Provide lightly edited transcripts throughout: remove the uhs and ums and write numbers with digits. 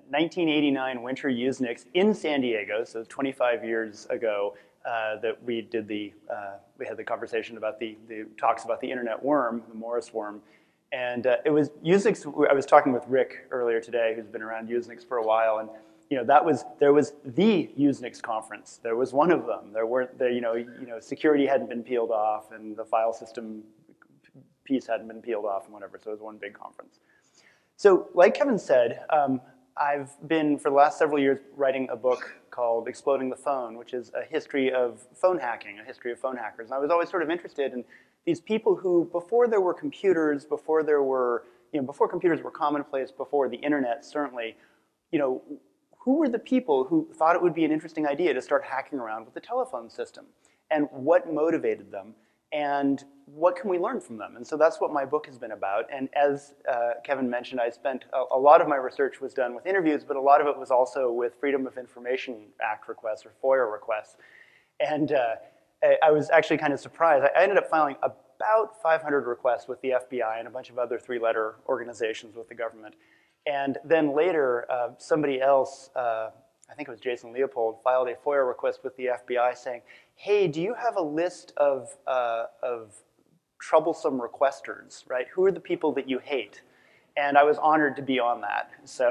1989 Winter Usenix in San Diego, so 25 years ago, that we had the conversation about the talks about the internet worm, the Morris worm. And it was Usenix. I was talking with Rick earlier today, who's been around Usenix for a while, and there was the Usenix conference. There was one of them. There weren't security hadn't been peeled off, and the file system piece hadn't been peeled off, and whatever. So it was one big conference. So, like Kevin said, I've been for the last several years writing a book called Exploding the Phone, which is a history of phone hacking, a history of phone hackers. And I was always sort of interested in these people who, before there were computers, before computers were commonplace, before the internet certainly, who were the people who thought it would be an interesting idea to start hacking around with the telephone system, and what motivated them, and what can we learn from them? And so that's what my book has been about. And as Kevin mentioned, I spent a lot of my research was done with interviews, but a lot of it was also with Freedom of Information Act requests or FOIA requests. And I was actually kind of surprised. I ended up filing about 500 requests with the FBI and a bunch of other three-letter organizations with the government. And then later, somebody else, I think it was Jason Leopold, filed a FOIA request with the FBI saying, hey, do you have a list of troublesome requesters, right? Who are the people that you hate? And I was honored to be on that. So,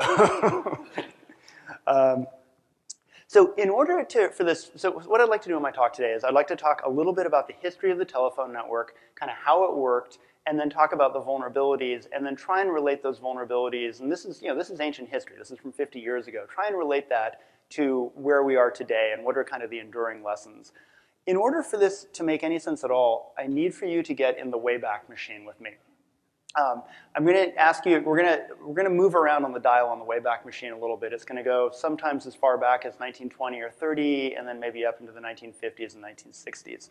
so in order so what I'd like to do in my talk today is I'd like to talk a little bit about the history of the telephone network, kind of how it worked, and then talk about the vulnerabilities, and then try and relate those vulnerabilities. And this is ancient history. This is from 50 years ago. Try and relate that to where we are today and what are kind of the enduring lessons. In order for this to make any sense at all, I need for you to get in the Wayback Machine with me. I'm going to ask you, we're going to move around on the dial on the Wayback Machine a little bit. It's going to go sometimes as far back as 1920 or 30, and then maybe up into the 1950s and 1960s.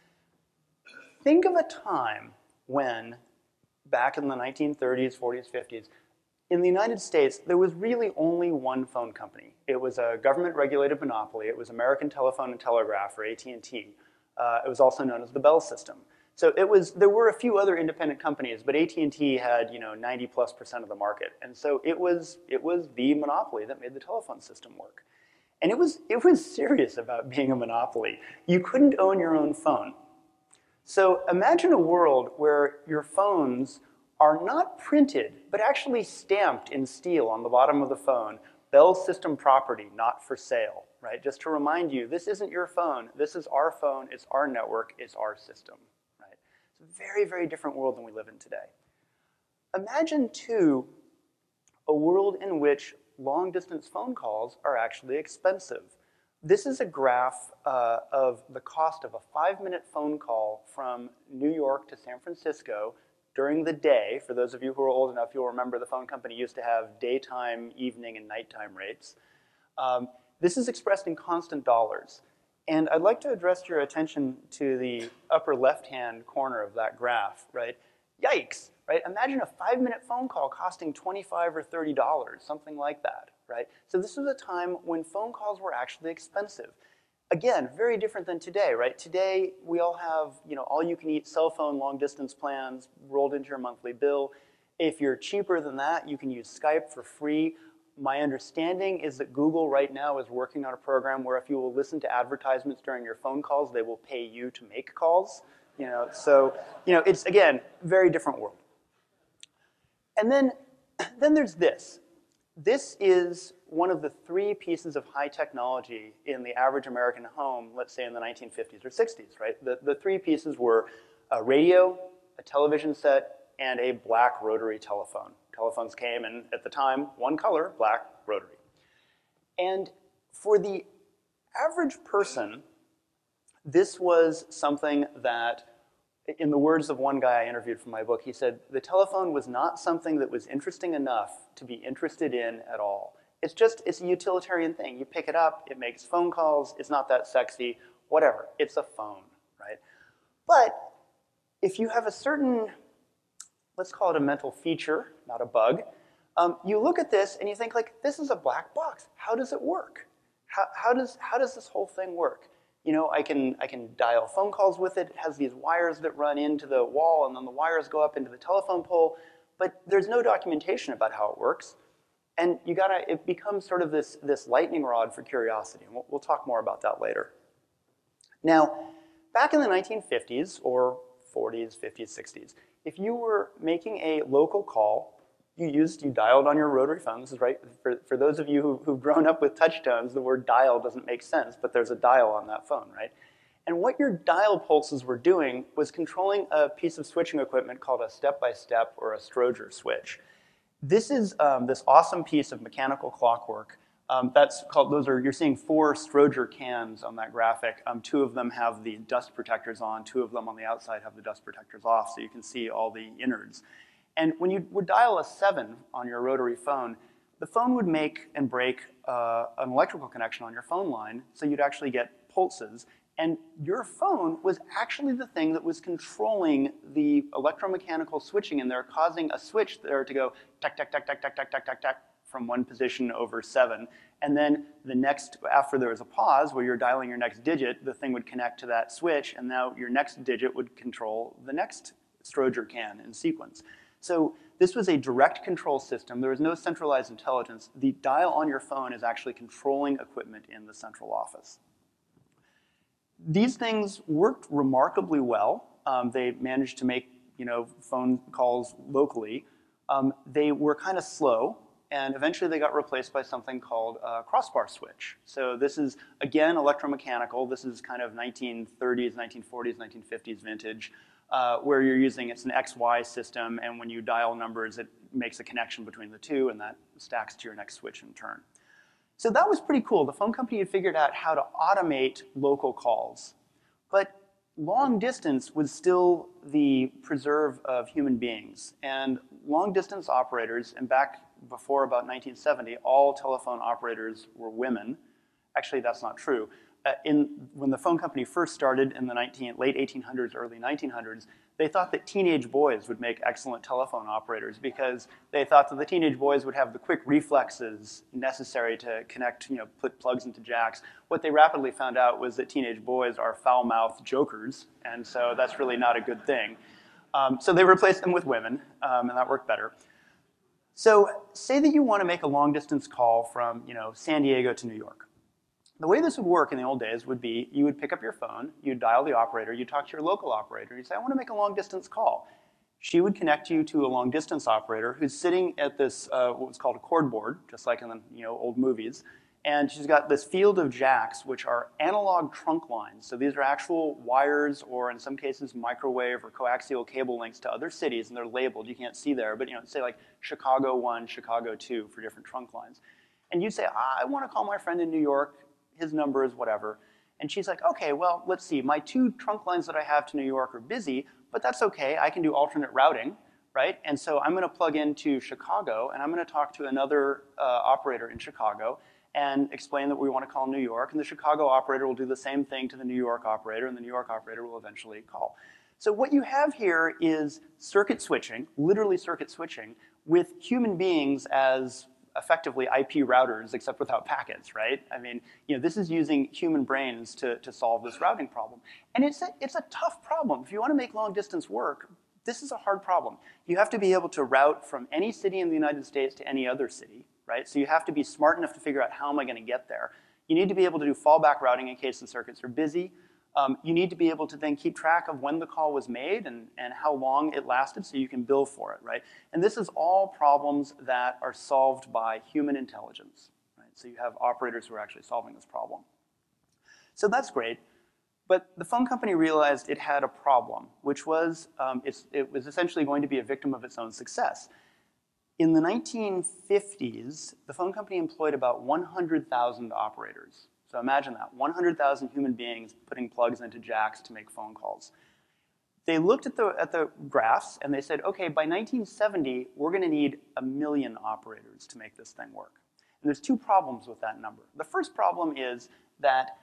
Think of a time when, back in the 1930s, 40s, 50s, in the United States, there was really only one phone company. It was a government-regulated monopoly. It was American Telephone and Telegraph, or AT&T. It was also known as the Bell System. So there were a few other independent companies, but AT&T had 90+% of the market, and so it was the monopoly that made the telephone system work. And it was serious about being a monopoly. You couldn't own your own phone. So imagine a world where your phones are not printed, but actually stamped in steel on the bottom of the phone, Bell System property, not for sale, right? Just to remind you, this isn't your phone, this is our phone, it's our network, it's our system, right? It's a very, very different world than we live in today. Imagine, too, a world in which long-distance phone calls are actually expensive. This is a graph of the cost of a 5-minute phone call from New York to San Francisco during the day. For those of you who are old enough, you'll remember the phone company used to have daytime, evening, and nighttime rates. This is expressed in constant dollars. And I'd like to address your attention to the upper left-hand corner of that graph, right? Yikes, right? Imagine a 5-minute phone call costing $25 or $30, something like that, right? So this was a time when phone calls were actually expensive. Again, very different than today, right? Today, we all have, all-you-can-eat cell phone long-distance plans rolled into your monthly bill. If you're cheaper than that, you can use Skype for free. My understanding is that Google right now is working on a program where if you will listen to advertisements during your phone calls, they will pay you to make calls. So it's, again, very different world. And then there's this. This is one of the 3 pieces of high technology in the average American home, let's say in the 1950s or 60s, right? The 3 pieces were a radio, a television set, and a black rotary telephone. Telephones came in, at the time, one color, black rotary. And for the average person, this was something that, in the words of one guy I interviewed for my book, he said, the telephone was not something that was interesting enough to be interested in at all. It's a utilitarian thing. You pick it up, it makes phone calls, it's not that sexy, whatever. It's a phone, right? But if you have a certain, let's call it a mental feature, not a bug, you look at this and you think, like, this is a black box. How does it work? How does this whole thing work? I can dial phone calls with it. It has these wires that run into the wall, and then the wires go up into the telephone pole. But there's no documentation about how it works. And it becomes sort of this lightning rod for curiosity, and we'll talk more about that later. Now, back in the 1950s, or 40s, 50s, 60s, if you were making a local call, you dialed on your rotary phone. This is right, for those of you who've grown up with touch tones, the word dial doesn't make sense, but there's a dial on that phone, right? And what your dial pulses were doing was controlling a piece of switching equipment called a step-by-step or a Stroger switch. This is this awesome piece of mechanical clockwork. You're seeing 4 Stroger cans on that graphic. 2 of them have the dust protectors on, 2 of them on the outside have the dust protectors off, so you can see all the innards. And when you would dial a 7 on your rotary phone, the phone would make and break an electrical connection on your phone line, so you'd actually get pulses. And your phone was actually the thing that was controlling the electromechanical switching in there, causing a switch there to go tack, tack, tack, tack, tack, tack, tack, tack, tack, from one position over 7. And then after there was a pause where you're dialing your next digit, the thing would connect to that switch, and now your next digit would control the next Stroger can in sequence. So this was a direct control system. There was no centralized intelligence. The dial on your phone is actually controlling equipment in the central office. These things worked remarkably well. They managed to make phone calls locally. They were kind of slow, and eventually they got replaced by something called a crossbar switch. So this is, again, electromechanical. This is kind of 1930s, 1940s, 1950s vintage, where it's an XY system, and when you dial numbers, it makes a connection between the two, and that stacks to your next switch in turn. So that was pretty cool. The phone company had figured out how to automate local calls. But long distance was still the preserve of human beings. And long distance operators, and back before about 1970, all telephone operators were women. Actually, that's not true. When the phone company first started in the late 1800s, early 1900s, they thought that teenage boys would make excellent telephone operators because they thought that the teenage boys would have the quick reflexes necessary to connect, put plugs into jacks. What they rapidly found out was that teenage boys are foul-mouthed jokers, and so that's really not a good thing. So they replaced them with women, and that worked better. So say that you want to make a long-distance call from, San Diego to New York. The way this would work in the old days would be you would pick up your phone, you'd dial the operator, you'd talk to your local operator, you'd say, I want to make a long-distance call. She would connect you to a long-distance operator who's sitting at this, what was called a cord board, just like in the old movies, and she's got this field of jacks, which are analog trunk lines. So these are actual wires, or in some cases, microwave or coaxial cable links to other cities, and they're labeled. You can't see there, but say like Chicago 1, Chicago 2 for different trunk lines. And you'd say, I want to call my friend in New York. His number is whatever. And she's like, okay, well, let's see. My 2 trunk lines that I have to New York are busy, but that's okay. I can do alternate routing, right? And so I'm going to plug into Chicago, and I'm going to talk to another operator in Chicago and explain that we want to call New York. And the Chicago operator will do the same thing to the New York operator, and the New York operator will eventually call. So what you have here is circuit switching, literally circuit switching, with human beings as effectively IP routers, except without packets, right? I mean, this is using human brains to solve this routing problem. And it's a tough problem. If you want to make long distance work, this is a hard problem. You have to be able to route from any city in the United States to any other city, right? So you have to be smart enough to figure out how am I going to get there. You need to be able to do fallback routing in case the circuits are busy. You need to be able to then keep track of when the call was made and how long it lasted so you can bill for it, right? And this is all problems that are solved by human intelligence, right? So you have operators who are actually solving this problem. So that's great, but the phone company realized it had a problem, which was it was essentially going to be a victim of its own success. In the 1950s, the phone company employed about 100,000 operators. So imagine that, 100,000 human beings putting plugs into jacks to make phone calls. They looked at the graphs and they said, okay, by 1970, we're going to need 1 million operators to make this thing work. And there's 2 problems with that number. The first problem is that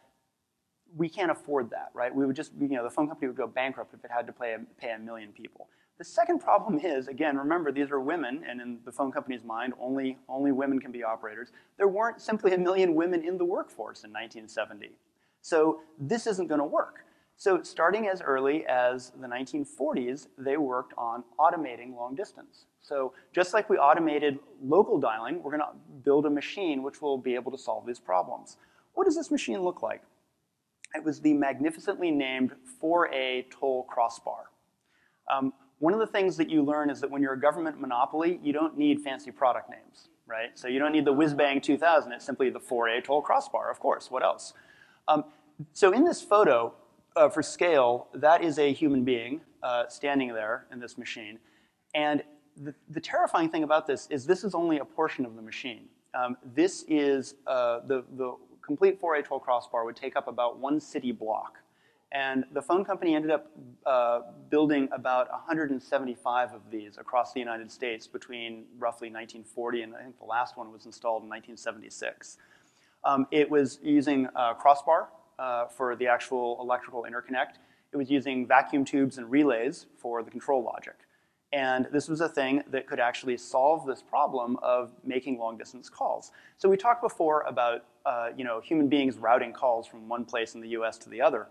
we can't afford that, right? We would just, the phone company would go bankrupt if it had to pay 1 million people. The second problem is, again, remember, these are women, and in the phone company's mind, only women can be operators. There weren't simply 1 million women in the workforce in 1970. So this isn't going to work. So starting as early as the 1940s, they worked on automating long distance. So just like we automated local dialing, we're going to build a machine which will be able to solve these problems. What does this machine look like? It was the magnificently named 4A toll crossbar. One of the things that you learn is that when you're a government monopoly, you don't need fancy product names, right? So you don't need the Whiz-Bang 2000. It's simply the 4A toll crossbar, of course. What else? So in this photo, for scale, that is a human being standing there in this machine. And the terrifying thing about this is only a portion of the machine. This is the complete 4A toll crossbar would take up about one city block. And the phone company ended up building about 175 of these across the United States between roughly 1940 and I think the last one was installed in 1976. It was using a crossbar for the actual electrical interconnect. It was using vacuum tubes and relays for the control logic. And this was a thing that could actually solve this problem of making long-distance calls. So we talked before about human beings routing calls from one place in the US to the other.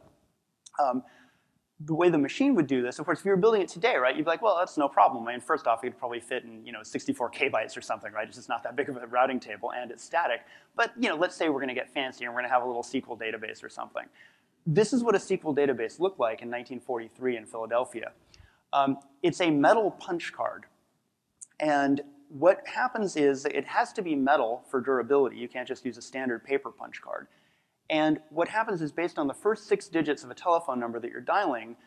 The way the machine would do this, of course, if you were building it today, right, you'd be like, well, that's no problem. I mean, first off, it could probably fit in 64 kbytes or something, right? It's just not that big of a routing table, and it's static. But let's say we're going to get fancy and we're going to have a little SQL database or something. This is what a SQL database looked like in 1943 in Philadelphia. It's a metal punch card. And what happens is it has to be metal for durability. You can't just use a standard paper punch card. And what happens is based on the first 6 digits of a telephone number that you're dialing,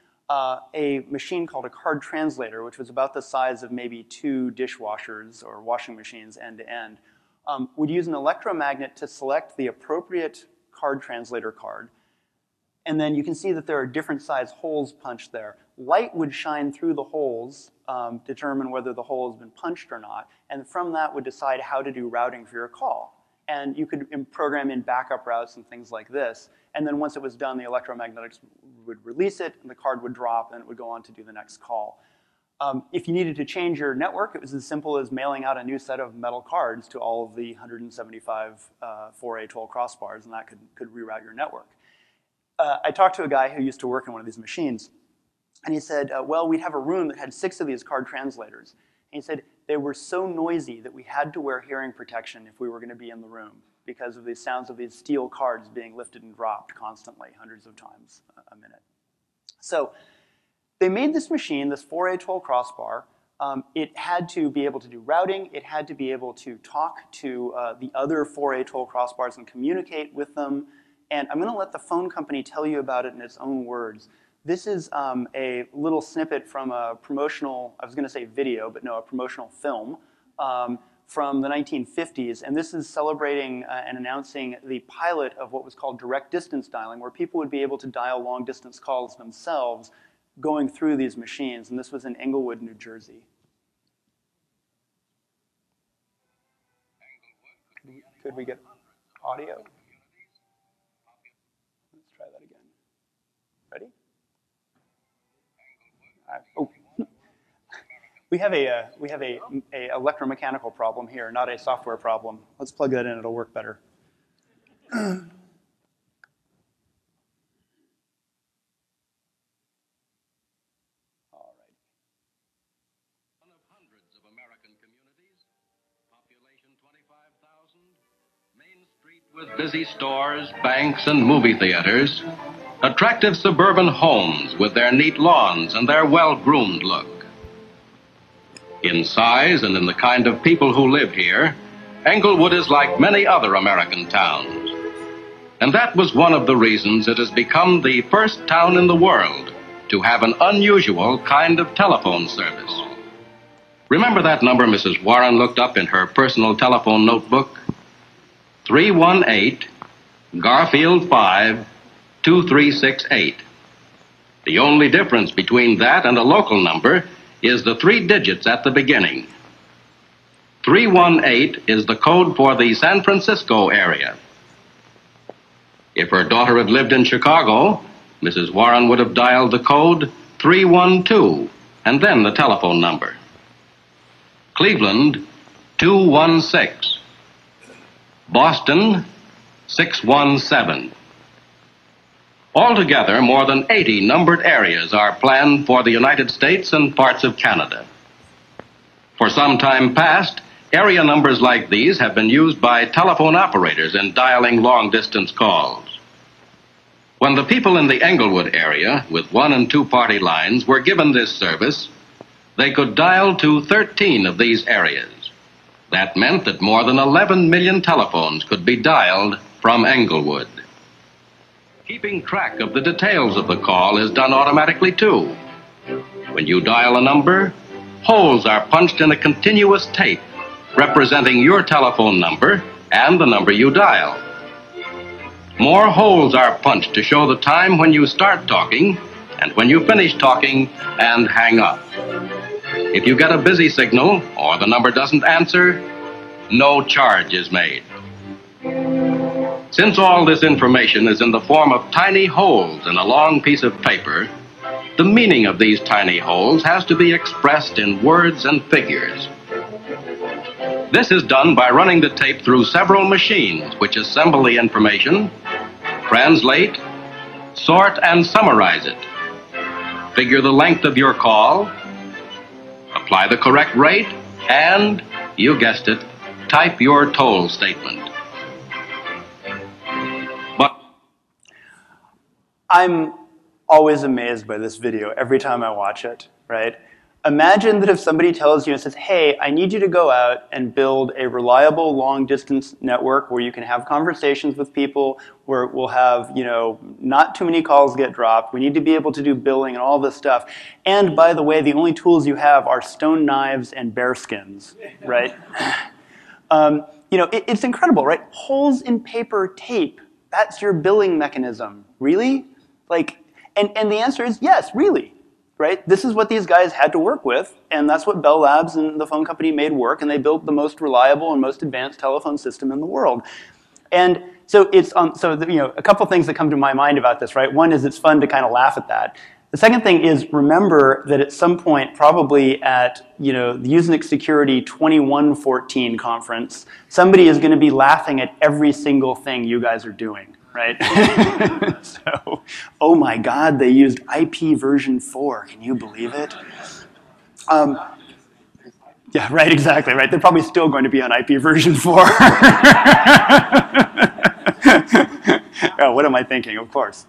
a machine called a card translator, which was about the size of maybe 2 dishwashers or washing machines end to end, would use an electromagnet to select the appropriate card translator card. And then you can see that there are different size holes punched there. Light would shine through the holes, determine whether the hole has been punched or not, and from that would decide how to do routing for your call. And you could program in backup routes and things like this. And then once it was done, the electromagnetics would release it, and the card would drop, and it would go on to do the next call. If you needed to change your network, it was as simple as mailing out a new set of metal cards to all of the 175 4A toll crossbars, and that could reroute your network. I talked to a guy who used to work in one of these machines, and he said, well, we'd have a room that had 6 of these card translators. And he said, they were so noisy that we had to wear hearing protection if we were going to be in the room because of the sounds of these steel cards being lifted and dropped constantly, hundreds of times a minute. So they made this machine, this 4A toll crossbar. It had to be able to do routing. It had to be able to talk to the other 4A toll crossbars and communicate with them. And I'm going to let the phone company tell you about it in its own words. This is a little snippet from a promotional, I was going to say video, but no, a promotional film from the 1950s. And this is celebrating and announcing the pilot of what was called direct distance dialing, where people would be able to dial long distance calls themselves going through these machines. And this was in Englewood, New Jersey. Could we get audio? Let's try that again. Ready? Oh, we have a electromechanical problem here, not a software problem. Let's plug that in; it'll work better. All right. One of hundreds of American communities, population 25,000, Main Street with busy stores, banks, and movie theaters. Attractive suburban homes with their neat lawns and their well-groomed look. In size and in the kind of people who live here, Englewood is like many other American towns. And that was one of the reasons it has become the first town in the world to have an unusual kind of telephone service. Remember that number Mrs. Warren looked up in her personal telephone notebook? 318 Garfield 5 2368. The only difference between that and a local number is the 3 digits at the beginning. 318 is the code for the San Francisco area. If her daughter had lived in Chicago, Mrs. Warren would have dialed the code 312 and then the telephone number. Cleveland, 216. Boston, 617. Altogether, more than 80 numbered areas are planned for the United States and parts of Canada. For some time past, area numbers like these have been used by telephone operators in dialing long-distance calls. When the people in the Englewood area with 1- and 2-party lines were given this service, they could dial to 13 of these areas. That meant that more than 11 million telephones could be dialed from Englewood. Keeping track of the details of the call is done automatically, too. When you dial a number, holes are punched in a continuous tape representing your telephone number and the number you dial. More holes are punched to show the time when you start talking and when you finish talking and hang up. If you get a busy signal or the number doesn't answer, no charge is made. Since all this information is in the form of tiny holes in a long piece of paper, the meaning of these tiny holes has to be expressed in words and figures. This is done by running the tape through several machines which assemble the information, translate, sort, and summarize it. Figure the length of your call, apply the correct rate, and, you guessed it, type your toll statement. But I'm always amazed by this video every time I watch it, right? Imagine that if somebody tells you and says, hey, I need you to go out and build a reliable long-distance network where you can have conversations with people, where we'll have, not too many calls get dropped. We need to be able to do billing and all this stuff. And by the way, the only tools you have are stone knives and bear skins, right? It's incredible, right? Holes in paper tape, that's your billing mechanism. Really? And the answer is yes, really. Right? This is what these guys had to work with, and that's what Bell Labs and the phone company made work, and they built the most reliable and most advanced telephone system in the world. And so a couple things that come to my mind about this, right? One is it's fun to kind of laugh at that. The second thing is remember that at some point, probably at the Usenix Security 2114 conference, somebody is going to be laughing at every single thing you guys are doing. Right? So, oh my God, they used IP version 4. Can you believe it? Yeah, right, exactly, right. They're probably still going to be on IP version 4. Oh, what am I thinking? Of course.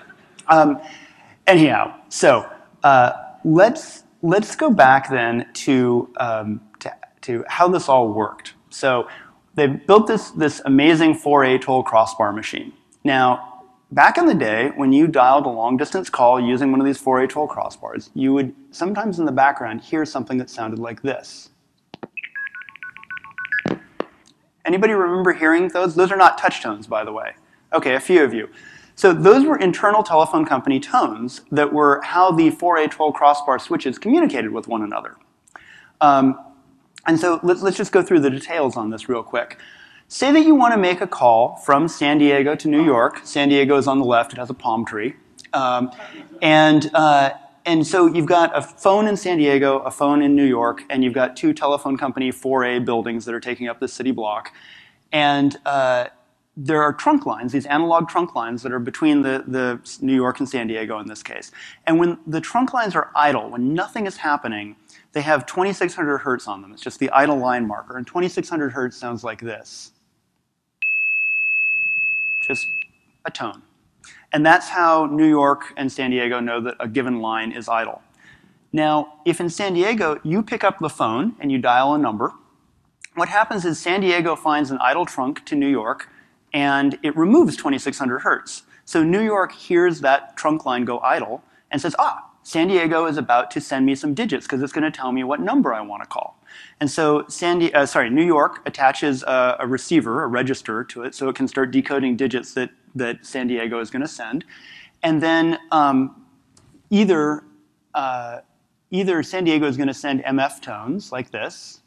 Anyhow, so let's go back then to how this all worked. So they built this amazing 4A toll crossbar machine. Now, back in the day, when you dialed a long-distance call using one of these 4A toll crossbars, you would sometimes in the background hear something that sounded like this. Anybody remember hearing those? Those are not touch tones, by the way. Okay, a few of you. So those were internal telephone company tones that were how the 4A toll crossbar switches communicated with one another. And so let's just go through the details on this real quick. Say that you want to make a call from San Diego to New York. San Diego is on the left. It has a palm tree. And so you've got a phone in San Diego, a phone in New York, and you've got two telephone company 4A buildings that are taking up the city block. And there are trunk lines, these analog trunk lines that are between the New York and San Diego in this case. And when the trunk lines are idle, when nothing is happening, they have 2600 hertz on them. It's just the idle line marker. And 2600 hertz sounds like this. Just a tone. And that's how New York and San Diego know that a given line is idle. Now, if in San Diego you pick up the phone and you dial a number, what happens is San Diego finds an idle trunk to New York and it removes 2600 hertz. So New York hears that trunk line go idle and says, San Diego is about to send me some digits because it's going to tell me what number I want to call. And so New York attaches a receiver, a register to it, so it can start decoding digits that San Diego is going to send. And then either San Diego is going to send MF tones like this,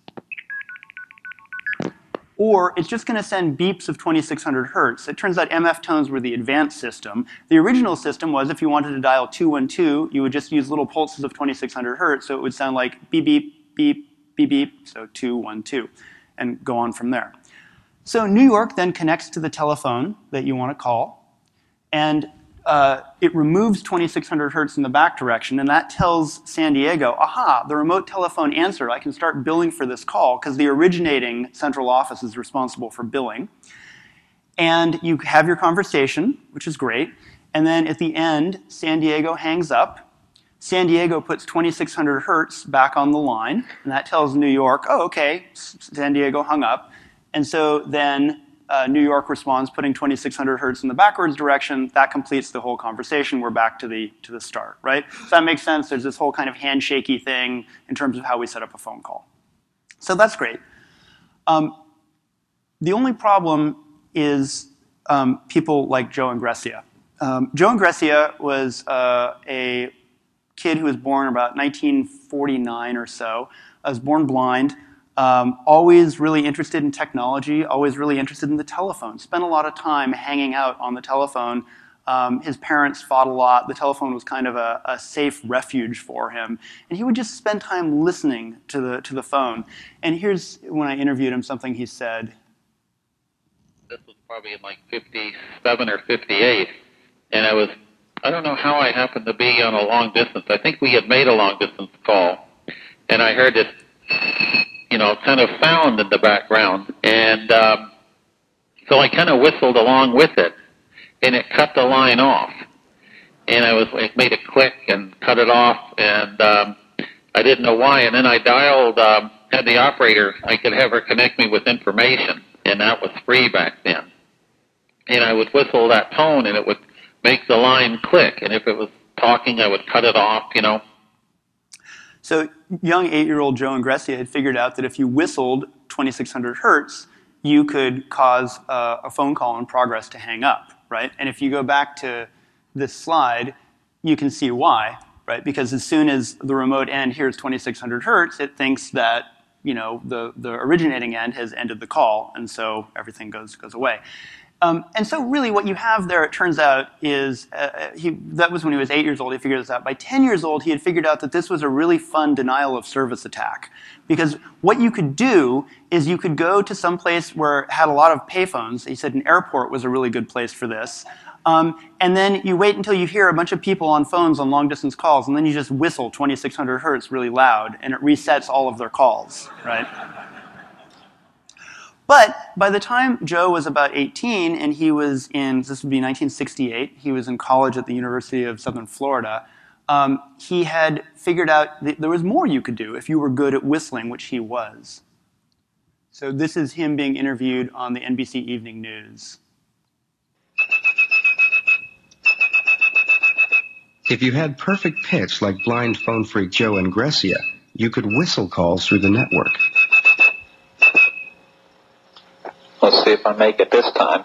or it's just going to send beeps of 2600 hertz. It turns out MF tones were the advanced system. The original system was if you wanted to dial 212, you would just use little pulses of 2600 hertz, so it would sound like beep, beep, beep, beep, beep, so 212, and go on from there. So New York then connects to the telephone that you want to call, and it removes 2600 hertz in the back direction, and that tells San Diego, aha, the remote telephone answered. I can start billing for this call because the originating central office is responsible for billing. And you have your conversation, which is great. And then at the end, San Diego hangs up. San Diego puts 2600 hertz back on the line, and that tells New York, oh, okay, San Diego hung up. And so then New York responds, putting 2600 hertz in the backwards direction. That completes the whole conversation. We're back to the start, right? So that makes sense. There's this whole kind of handshakey thing in terms of how we set up a phone call. So that's great. The only problem is people like Joe Engressia. Joe Engressia was a kid who was born about 1949 or so. Was born blind. Always really interested in technology, always really interested in the telephone. Spent a lot of time hanging out on the telephone. His parents fought a lot. The telephone was kind of a safe refuge for him. And he would just spend time listening to the phone. And here's, when I interviewed him, something he said. This was probably in like 57 or 58. And I don't know how I happened to be on a long distance. I think we had made a long distance call. And I heard this, kind of sound in the background. And so I kind of whistled along with it. And it cut the line off. And it made a click and cut it off. And I didn't know why. And then I dialed, had the operator, I could have her connect me with information. And that was free back then. And I would whistle that tone and it would make the line click. And if it was talking, I would cut it off, So young 8-year-old Joe Engressia had figured out that if you whistled 2600 hertz, you could cause a phone call in progress to hang up, right? And if you go back to this slide, you can see why, right? Because as soon as the remote end hears 2600 hertz, it thinks that the originating end has ended the call, and so everything goes away. And so really what you have there, it turns out, is that was when he was 8 years old. He figured this out. By 10 years old, he had figured out that this was a really fun denial of service attack. Because what you could do is you could go to some place where it had a lot of payphones. He said an airport was a really good place for this. And then you wait until you hear a bunch of people on phones on long-distance calls, and then you just whistle 2600 hertz really loud, and it resets all of their calls, right? But by the time Joe was about 18, and he was this would be 1968, he was in college at the University of Southern Florida, he had figured out that there was more you could do if you were good at whistling, which he was. So this is him being interviewed on the NBC Evening News. If you had perfect pitch like blind phone freak Joe Engressia, you could whistle calls through the network. Let's see if I make it this time.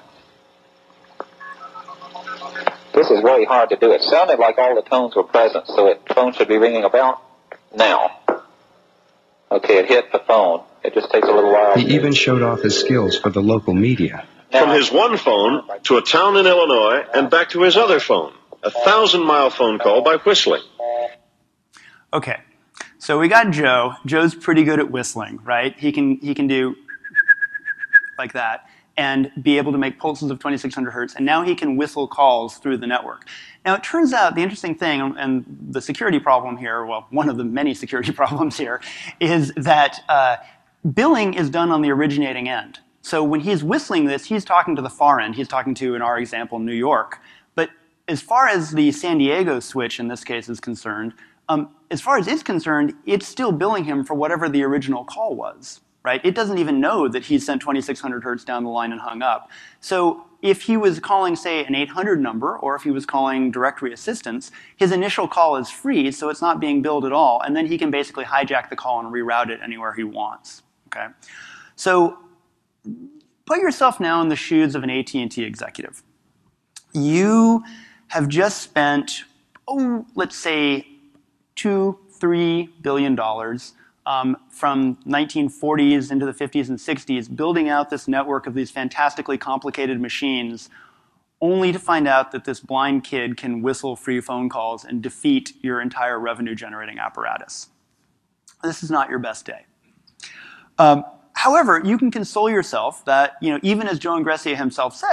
This is really hard to do. It sounded like all the tones were present, so the phone should be ringing about now. Okay, it hit the phone. It just takes a little while. He even showed off his skills for the local media. From his one phone to a town in Illinois and back to his other phone. A 1,000-mile phone call by whistling. Okay, so we got Joe. Joe's pretty good at whistling, right? He can do like that and be able to make pulses of 2600 hertz, and now he can whistle calls through the network. Now, it turns out the interesting thing, and the security problem here, well, one of the many security problems here, is that billing is done on the originating end. So when he's whistling this, he's talking to the far end. He's talking to, in our example, New York. But as far as the San Diego switch in this case is concerned, as far as it's concerned, it's still billing him for whatever the original call was. Right? It doesn't even know that he sent 2600 hertz down the line and hung up. So if he was calling, say, an 800 number, or if he was calling directory assistance, his initial call is free, so it's not being billed at all, and then he can basically hijack the call and reroute it anywhere he wants. Okay? So put yourself now in the shoes of an AT&T executive. You have just spent, let's say, $2-3 billion from 1940s into the 50s and 60s, building out this network of these fantastically complicated machines, only to find out that this blind kid can whistle free phone calls and defeat your entire revenue-generating apparatus. This is not your best day. However, you can console yourself that, even as Joe Engressia himself says,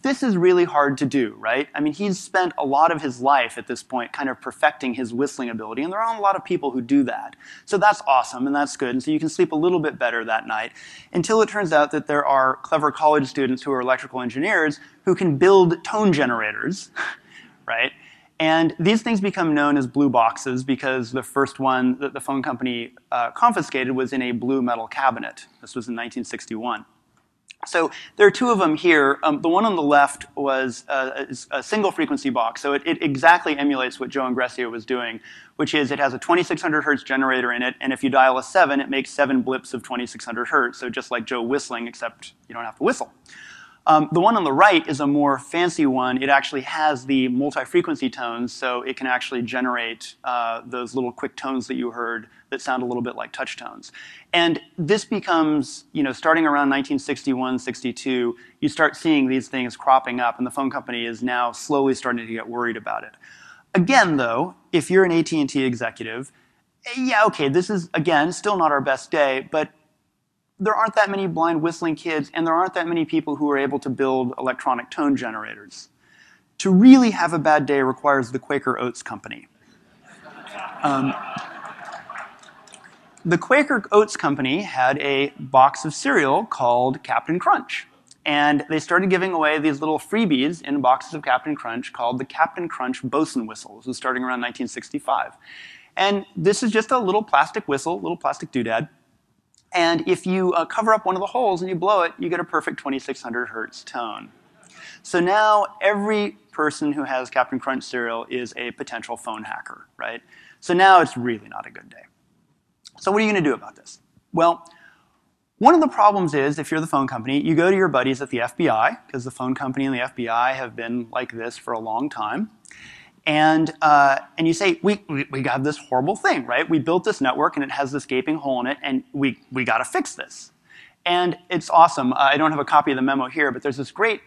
this is really hard to do, right? I mean, he's spent a lot of his life at this point kind of perfecting his whistling ability, and there aren't a lot of people who do that. So that's awesome, and that's good, and so you can sleep a little bit better that night, until it turns out that there are clever college students who are electrical engineers who can build tone generators, right? And these things become known as blue boxes because the first one that the phone company confiscated was in a blue metal cabinet. This was in 1961. So there are two of them here. The one on the left was a single frequency box. So it exactly emulates what Joe Engressia was doing, which is it has a 2600 hertz generator in it, and if you dial a 7, it makes 7 blips of 2600 hertz. So just like Joe whistling, except you don't have to whistle. The one on the right is a more fancy one. It actually has the multi-frequency tones, so it can actually generate those little quick tones that you heard that sound a little bit like touch tones. And this becomes, starting around 1961, 62, you start seeing these things cropping up, and the phone company is now slowly starting to get worried about it. Again, though, if you're an AT&T executive, yeah, okay, this is, again, still not our best day, but there aren't that many blind whistling kids, and there aren't that many people who are able to build electronic tone generators. To really have a bad day requires the Quaker Oats Company. The Quaker Oats Company had a box of cereal called Captain Crunch. And they started giving away these little freebies in boxes of Captain Crunch called the Captain Crunch Bosun Whistle. This was starting around 1965. And this is just a little plastic whistle, little plastic doodad. And if you cover up one of the holes and you blow it, you get a perfect 2600 hertz tone. So now every person who has Captain Crunch cereal is a potential phone hacker, right? So now it's really not a good day. So what are you going to do about this? Well, one of the problems is, if you're the phone company, you go to your buddies at the FBI, because the phone company and the FBI have been like this for a long time, and you say, we got this horrible thing, right? We built this network, and it has this gaping hole in it, and we got to fix this. And it's awesome. I don't have a copy of the memo here, but there's this great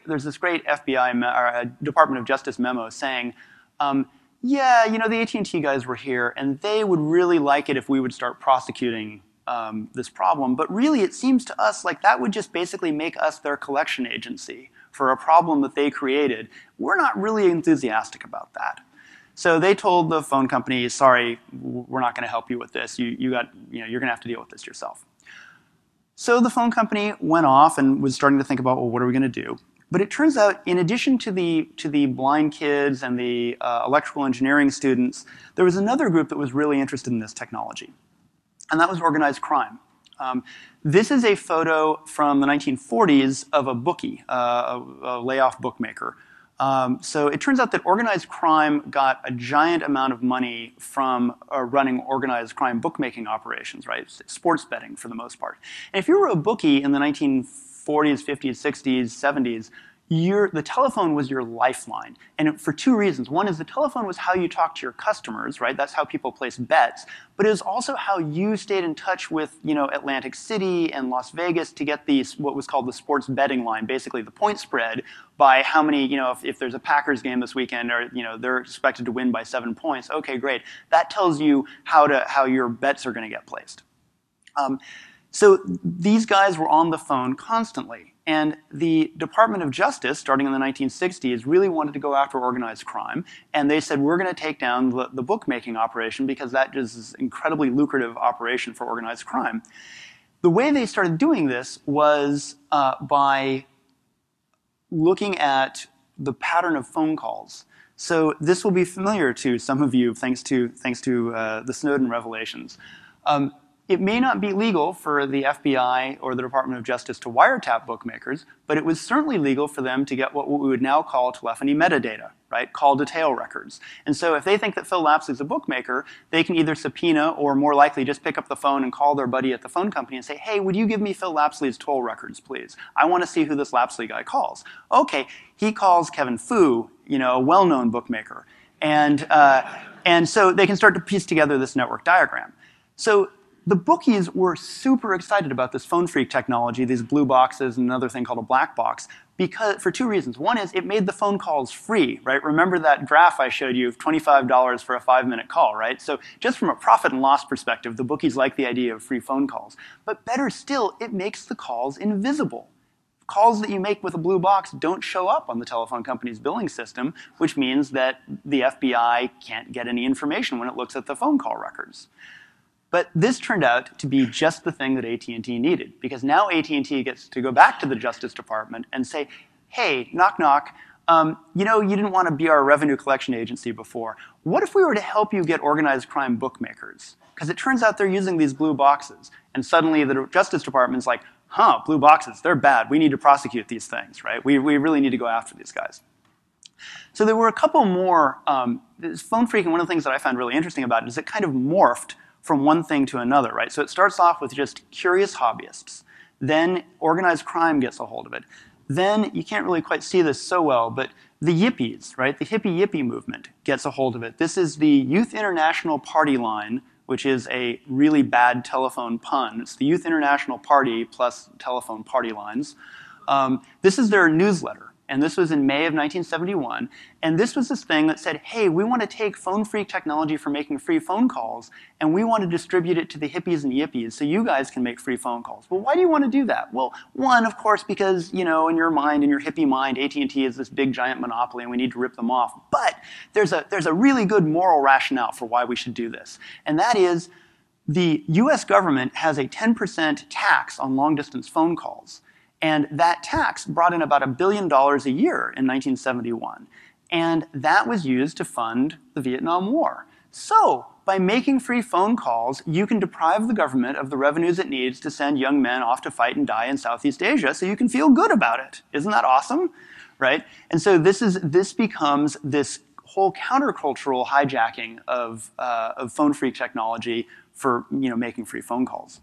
FBI Department of Justice memo saying, yeah, the AT&T guys were here, and they would really like it if we would start prosecuting this problem. But really, it seems to us like that would just basically make us their collection agency for a problem that they created. We're not really enthusiastic about that. So they told the phone company, sorry, we're not going to help you with this. You're going to have to deal with this yourself. So the phone company went off and was starting to think about, well, what are we going to do? But it turns out, in addition to the blind kids and the electrical engineering students, there was another group that was really interested in this technology, and that was organized crime. This is a photo from the 1940s of a bookie, a layoff bookmaker. So it turns out that organized crime got a giant amount of money from running organized crime bookmaking operations, right? Sports betting for the most part. And if you were a bookie in the 1940s, 50s, 60s, 70s, the telephone was your lifeline. And for two reasons. One is the telephone was how you talked to your customers, right? That's how people placed bets. But it was also how you stayed in touch with, Atlantic City and Las Vegas to get what was called the sports betting line, basically the point spread by how many, if there's a Packers game this weekend or, they're expected to win by 7 points. Okay, great. That tells you how your bets are going to get placed. So these guys were on the phone constantly. And the Department of Justice, starting in the 1960s, really wanted to go after organized crime. And they said, we're going to take down the bookmaking operation because that is an incredibly lucrative operation for organized crime. The way they started doing this was by looking at the pattern of phone calls. So this will be familiar to some of you thanks to the Snowden revelations. It may not be legal for the FBI or the Department of Justice to wiretap bookmakers, but it was certainly legal for them to get what we would now call telephony metadata, right? Call detail records. And so if they think that Phil Lapsley's a bookmaker, they can either subpoena or more likely just pick up the phone and call their buddy at the phone company and say, hey, would you give me Phil Lapsley's toll records, please? I want to see who this Lapsley guy calls. Okay, he calls Kevin Fu, a well-known bookmaker. And so they can start to piece together this network diagram. So the bookies were super excited about this phone phreak technology, these blue boxes and another thing called a black box, for two reasons. One is it made the phone calls free, right? Remember that graph I showed you of $25 for a 5-minute call, right? So just from a profit and loss perspective, the bookies like the idea of free phone calls. But better still, it makes the calls invisible. calls that you make with a blue box don't show up on the telephone company's billing system, which means that the FBI can't get any information when it looks at the phone call records. But this turned out to be just the thing that AT&T needed, because now AT&T gets to go back to the Justice Department and say, hey, knock, knock, you know, you didn't want to be our revenue collection agency before. What if we were to help you get organized crime bookmakers? Because it turns out they're using these blue boxes. And suddenly the Justice Department's like, huh, blue boxes, they're bad. We need to prosecute these things, right? We really need to go after these guys. So there were a couple more. This phone phreaking, one of the things that I found really interesting about it is it kind of morphed from one thing to another, right? So it starts off with just curious hobbyists. Then organized crime gets a hold of it. Then, you can't really quite see this so well, but the yippies, right? The hippie-yippie movement gets a hold of it. This is the Youth International Party line, which is a really bad telephone pun. It's the Youth International Party plus telephone party lines. This is their newsletter, and this was in May of 1971. And this was this thing that said, hey, we want to take phone phreak technology for making free phone calls, and we want to distribute it to the hippies and yippies so you guys can make free phone calls. Well, why do you want to do that? Well, one, of course, because, you know, in your mind, in your hippie mind, AT&T is this big giant monopoly and we need to rip them off. But there's a really good moral rationale for why we should do this. And that is the US government has a 10% tax on long-distance phone calls. And that tax brought in about $1 billion a year in 1971. And that was used to fund the Vietnam War. So, by making free phone calls, you can deprive the government of the revenues it needs to send young men off to fight and die in Southeast Asia so you can feel good about it. Isn't that awesome? Right? And so this becomes this whole countercultural hijacking of phone phreak technology for, you know, making free phone calls.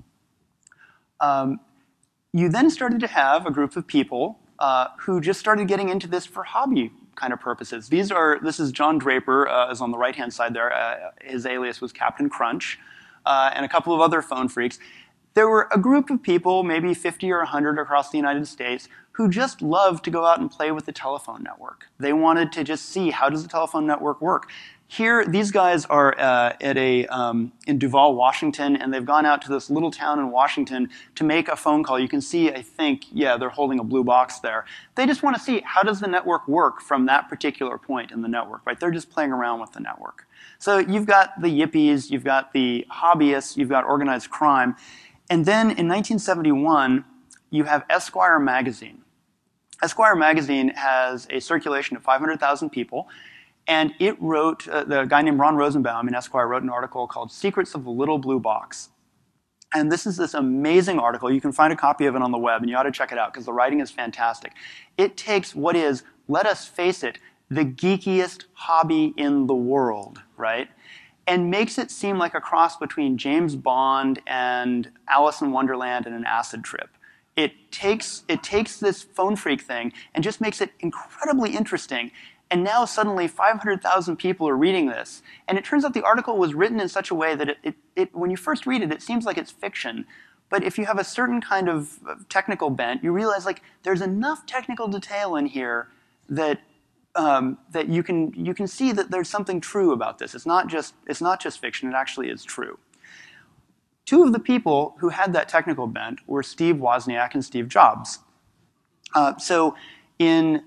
You then started to have a group of people who just started getting into this for hobby kind of purposes. This is John Draper, is on the right-hand side there. His alias was Captain Crunch, and a couple of other phone phreaks. There were a group of people, maybe 50 or 100 across the United States, who just loved to go out and play with the telephone network. They wanted to just see, how does the telephone network work? Here, these guys are in Duvall, Washington, and they've gone out to this little town in Washington to make a phone call. You can see, I think, yeah, they're holding a blue box there. They just want to see, how does the network work from that particular point in the network, right? They're just playing around with the network. So you've got the yippies, you've got the hobbyists, you've got organized crime. And then in 1971, you have Esquire magazine. Esquire magazine has a circulation of 500,000 people. And it wrote, the guy named Ron Rosenbaum in Esquire wrote an article called Secrets of the Little Blue Box. And this is this amazing article. You can find a copy of it on the web, and you ought to check it out because the writing is fantastic. It takes what is, let us face it, the geekiest hobby in the world, right? And makes it seem like a cross between James Bond and Alice in Wonderland and an acid trip. It takes this phone phreak thing and just makes it incredibly interesting. And now suddenly 500,000 people are reading this. And it turns out the article was written in such a way that when you first read it, it seems like it's fiction. But if you have a certain kind of technical bent, you realize like there's enough technical detail in here that that you can see that there's something true about this. It's not just fiction. It actually is true. Two of the people who had that technical bent were Steve Wozniak and Steve Jobs. So in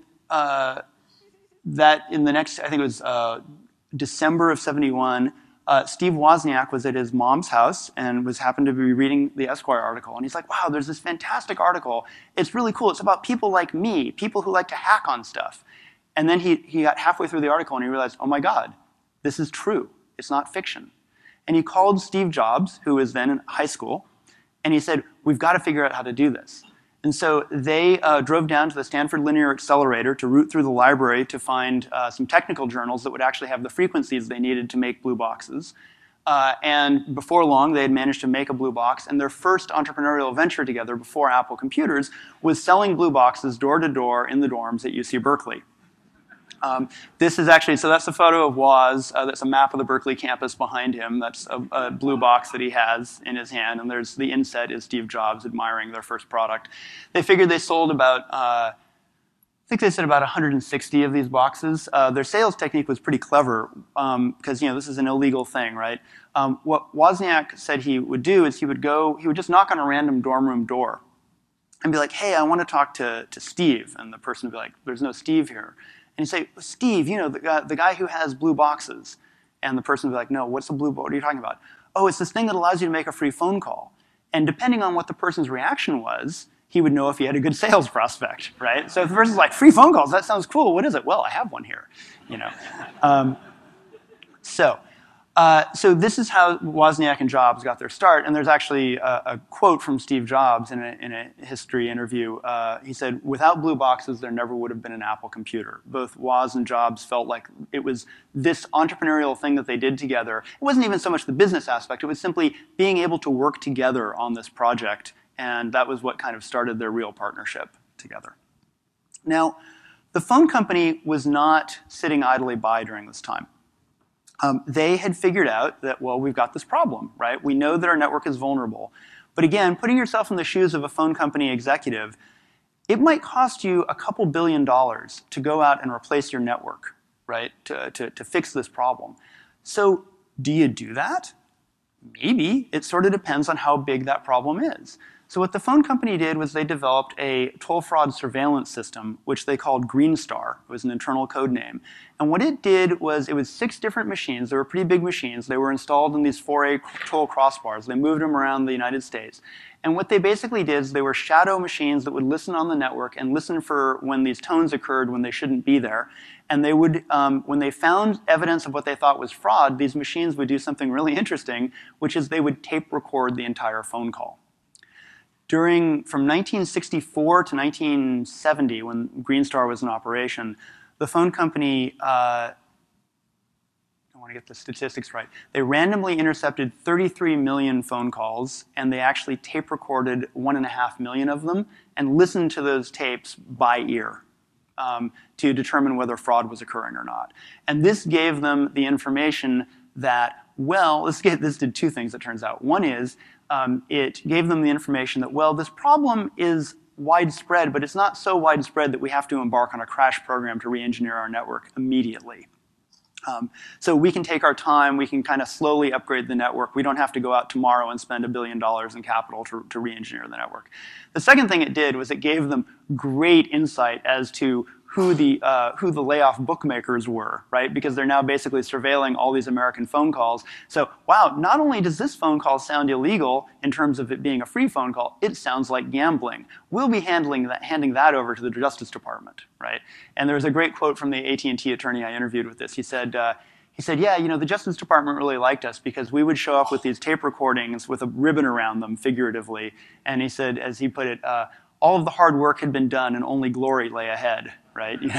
the next, I think it was December of '71, Steve Wozniak was at his mom's house and happened to be reading the Esquire article. And he's like, wow, there's this fantastic article. It's really cool. It's about people like me, people who like to hack on stuff. And then he got halfway through the article and he realized, oh my God, this is true. It's not fiction. And he called Steve Jobs, who was then in high school, and he said, we've got to figure out how to do this. And so they drove down to the Stanford Linear Accelerator to root through the library to find some technical journals that would actually have the frequencies they needed to make blue boxes. And before long, they had managed to make a blue box. And their first entrepreneurial venture together before Apple Computers was selling blue boxes door to door in the dorms at UC Berkeley. This is actually, so that's a photo of Woz. That's a map of the Berkeley campus behind him. That's a blue box that he has in his hand. And there's the inset is Steve Jobs admiring their first product. They figured they sold about, I think they said about 160 of these boxes. Their sales technique was pretty clever because, you know, this is an illegal thing, right? What Wozniak said he would do is he would just knock on a random dorm room door. and be like, hey, I want to talk to Steve. And the person would be like, there's no Steve here. And you say, Steve, you know, the guy who has blue boxes. And the person would be like, no, what's a blue box? What are you talking about? Oh, it's this thing that allows you to make a free phone call. And depending on what the person's reaction was, he would know if he had a good sales prospect, right? So if the person's like, free phone calls, that sounds cool. What is it? Well, I have one here, you know. So this is how Wozniak and Jobs got their start. And there's actually a quote from Steve Jobs in a history interview. He said, without blue boxes, there never would have been an Apple computer. Both Woz and Jobs felt like it was this entrepreneurial thing that they did together. It wasn't even so much the business aspect. It was simply being able to work together on this project. And that was what kind of started their real partnership together. Now, the phone company was not sitting idly by during this time. They had figured out that, well, we've got this problem, right? We know that our network is vulnerable. But again, putting yourself in the shoes of a phone company executive, it might cost you a couple $2 billion to go out and replace your network, right, to fix this problem. So do you do that? Maybe. It sort of depends on how big that problem is. So what the phone company did was they developed a toll fraud surveillance system, which they called Greenstar. It was an internal code name. And what it did was, it was 6 different machines. They were pretty big machines. They were installed in these 4A toll crossbars. They moved them around the United States. And what they basically did is they were shadow machines that would listen on the network and listen for when these tones occurred when they shouldn't be there. And they would, when they found evidence of what they thought was fraud, these machines would do something really interesting, which is they would tape record the entire phone call. From 1964 to 1970, when Greenstar was in operation, the phone company, I want to get the statistics right, they randomly intercepted 33 million phone calls, and they actually tape recorded 1.5 million of them, and listened to those tapes by ear to determine whether fraud was occurring or not. And this gave them the information that, well, this did 2 things, it turns out. One is, it gave them the information that, well, this problem is widespread, but it's not so widespread that we have to embark on a crash program to re-engineer our network immediately. So we can take our time, we can kind of slowly upgrade the network. We don't have to go out tomorrow and spend $1 billion in capital to re-engineer the network. The second thing it did was it gave them great insight as to who the layoff bookmakers were, right? Because they're now basically surveilling all these American phone calls. So, wow, not only does this phone call sound illegal in terms of it being a free phone call, it sounds like gambling. We'll be handing that over to the Justice Department, right? And there was a great quote from the AT&T attorney I interviewed with this. He said, yeah, you know, the Justice Department really liked us because we would show up with these tape recordings with a ribbon around them, figuratively. And he said, as he put it, all of the hard work had been done and only glory lay ahead, right? You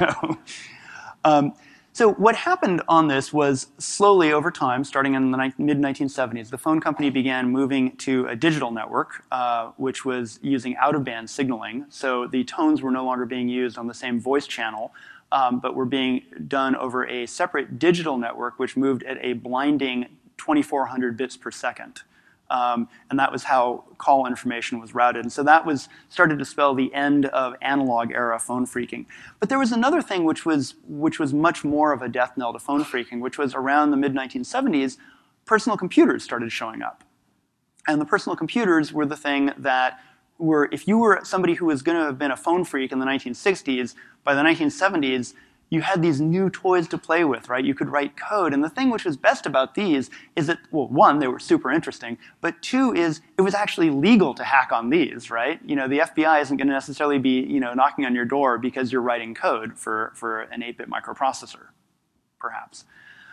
know, so what happened on this was slowly over time, starting in the mid-1970s, the phone company began moving to a digital network, which was using out-of-band signaling. So the tones were no longer being used on the same voice channel, but were being done over a separate digital network, which moved at a blinding 2,400 bits per second. And that was how call information was routed. And so that started to spell the end of analog era phone phreaking. But there was another thing which was much more of a death knell to phone phreaking, which was around the mid-1970s, personal computers started showing up. And the personal computers were the thing that were, if you were somebody who was going to have been a phone phreak in the 1960s, by the 1970s, you had these new toys to play with, right? You could write code. And the thing which was best about these is that, well, 1, they were super interesting, but 2 is it was actually legal to hack on these, right? You know, the FBI isn't going to necessarily be, you know, knocking on your door because you're writing code for an 8-bit microprocessor, perhaps.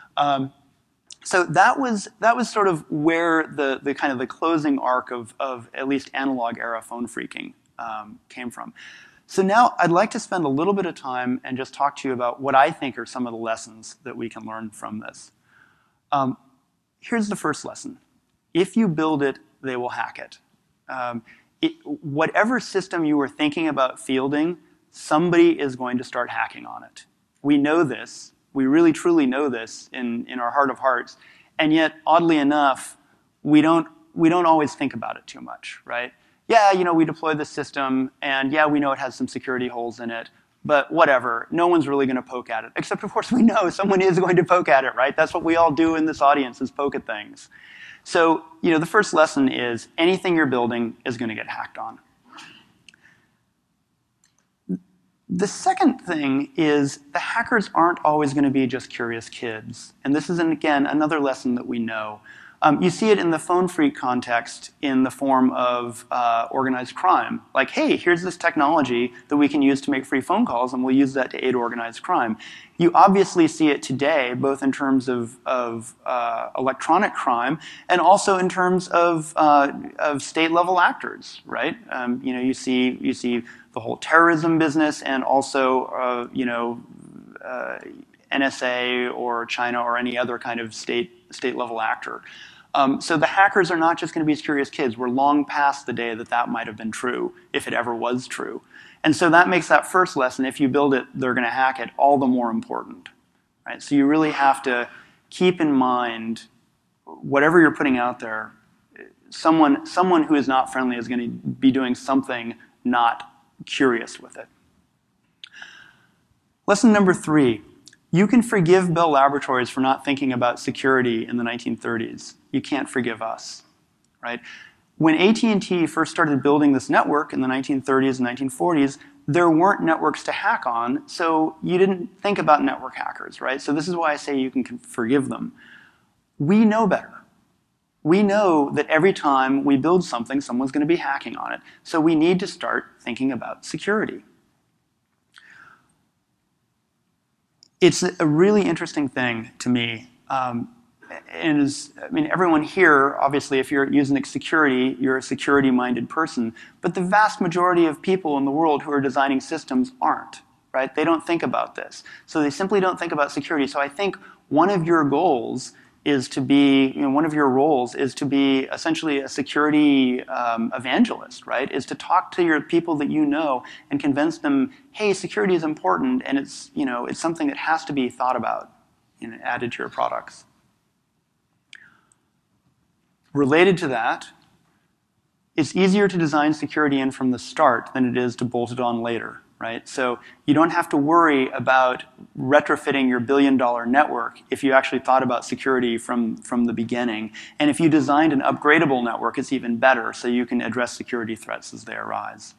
So that was sort of where the kind of the closing arc of at least analog era phone phreaking came from. So now I'd like to spend a little bit of time and just talk to you about what I think are some of the lessons that we can learn from this. Here's the first lesson. If you build it, they will hack it. Whatever system you were thinking about fielding, somebody is going to start hacking on it. We know this. We really truly know this in our heart of hearts. And yet, oddly enough, we don't always think about it too much, right? Yeah, you know, we deploy the system, and yeah, we know it has some security holes in it, but whatever. No one's really going to poke at it. Except, of course, we know someone is going to poke at it, right? That's what we all do in this audience, is poke at things. So, you know, the first lesson is anything you're building is going to get hacked on. The second thing is the hackers aren't always going to be just curious kids. And this is, again, another lesson that we know. You see it in the phone phreak context in the form of organized crime. Like, hey, here's this technology that we can use to make free phone calls, and we'll use that to aid organized crime. You obviously see it today, both in terms of electronic crime and also in terms of state-level actors, right? You see the whole terrorism business, and also NSA or China or any other kind of state-level actor. So the hackers are not just going to be curious kids. We're long past the day that might have been true, if it ever was true. And so that makes that first lesson, if you build it, they're going to hack it, all the more important. Right? So you really have to keep in mind, whatever you're putting out there, someone who is not friendly is going to be doing something not curious with it. Lesson number 3. You can forgive Bell Laboratories for not thinking about security in the 1930s. You can't forgive us, right? When AT&T first started building this network in the 1930s and 1940s, there weren't networks to hack on, so you didn't think about network hackers, right? So this is why I say you can forgive them. We know better. We know that every time we build something, someone's going to be hacking on it. So we need to start thinking about security. It's a really interesting thing to me. Everyone here, obviously, if you're using security, you're a security-minded person. But the vast majority of people in the world who are designing systems aren't, right? They don't think about this. So they simply don't think about security. So I think one of your goals is to be, one of your roles is to be essentially a security evangelist, right? Is to talk to your people that you know and convince them, hey, security is important, and it's something that has to be thought about and added to your products. Related to that, it's easier to design security in from the start than it is to bolt it on later, right? So you don't have to worry about retrofitting your billion-dollar network if you actually thought about security from the beginning. And if you designed an upgradable network, it's even better, so you can address security threats as they arise.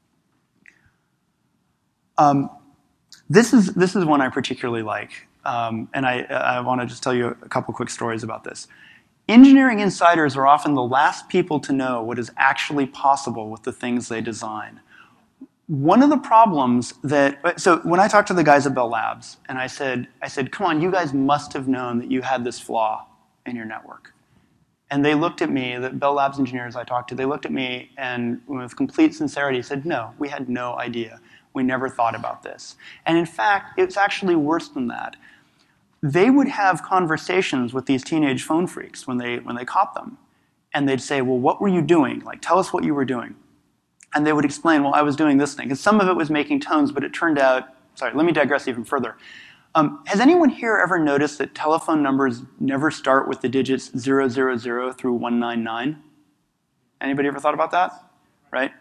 This is one I particularly like, and I want to just tell you a couple quick stories about this. Engineering insiders are often the last people to know what is actually possible with the things they design. One of the problems so when I talked to the guys at Bell Labs, and I said, come on, you guys must have known that you had this flaw in your network. And they looked at me, the Bell Labs engineers I talked to, they looked at me and with complete sincerity said, no, we had no idea. We never thought about this. And in fact, it's actually worse than that. They would have conversations with these teenage phone phreaks when they caught them. And they'd say, well, what were you doing? Like, tell us what you were doing. And they would explain, well, I was doing this thing. And some of it was making tones, but it turned out, sorry, let me digress even further. Has anyone here ever noticed that telephone numbers never start with the digits 000 through 199? Anybody ever thought about that? Right?